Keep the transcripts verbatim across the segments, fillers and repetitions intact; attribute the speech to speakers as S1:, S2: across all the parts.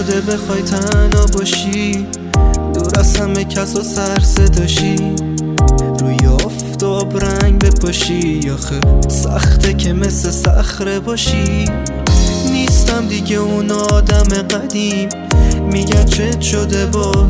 S1: شده بخوای تنها باشی، دور از همه کس و سر صداشی، روی آفتاب رنگ بپاشی. آخه سخته که مثل صخره باشی. نیستم دیگه اون آدم قدیم، میگن چت شده باز،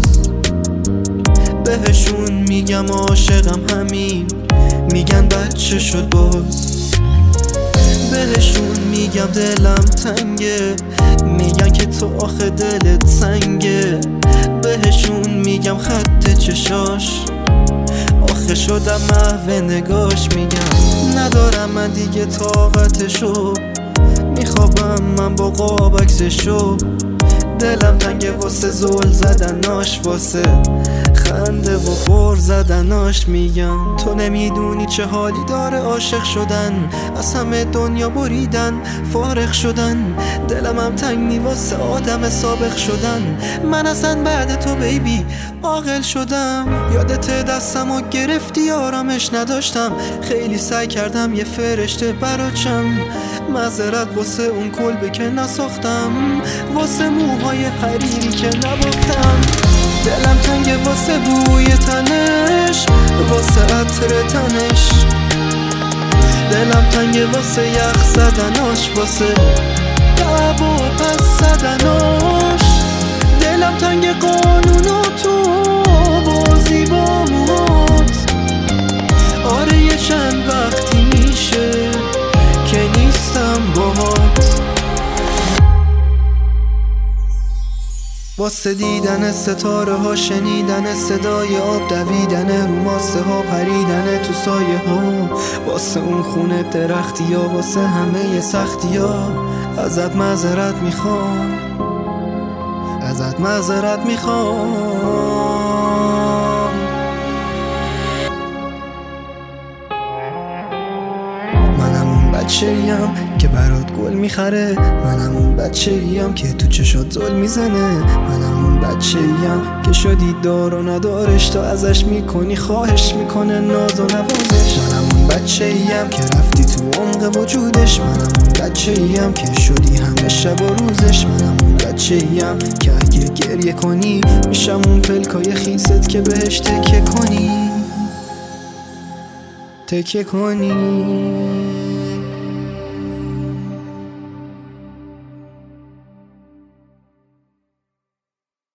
S1: بهشون میگم عاشقم همین، میگن بچه شد باز. بهشون میگم دلم تنگه، میگن که تو آخه دلت سنگه. بهشون میگم خط چشاش، آخه شدم محو نگاش. میگم ندارم من دیگه طاقتشو، میخوابم من با قاب عکسشو. دلم تنگه واسه زل زدناش، واسه خنده و غر زدناش. میگم تو نمیدونی چه حالی داره عاشق شدن، از همه دنیا بریدن فارغ شدن. دلم هم تنگی واسه آدم سابق شدن. من اصلا بعد تو بیبی عاقل شدم. یادت دستم و گرفتی آرامش نداشتم، خیلی سعی کردم یه فرشته براچم. معذرت واسه اون کلبه که نساختم، واسه موهای حریری که نبافتم. دلم تنگه واسه بوی تنش، واسه عطر تنش. دلم تنگه واسه یخ زدناش، واسه دعوا پس زدناش. دلم تنگ قانون و تو بازی با موهات. آره یه چند وقتی میشه که نیستم باهات. واسه دیدن ستاره ها، شنیدن صدای آب دویدن رو ماسه ها، پریدن تو سایه ها. واسه اون خونه درختی ها، واسه همه سختی ها. ازت معذرت میخوام، ازت معذرت میخوام. منم اون بچه‌ایم که برات گل میخره، منم اون بچه‌ایم که تو چشات زل میزنه، منم اون بچه‌ایم که شدی دار و ندارش، تا ازش میکنی خواهش میکنه ناز و نوازش. منم اون بچه‌ایم که رفتی تو عمق وجودش، منم اون بچه‌ایم که شدی همه شب و روزش. منم اون بچه‌ایم که اگه گریه کنی میشم اون پلکای خیست که بهش تکیه کنی، تکیه کنی.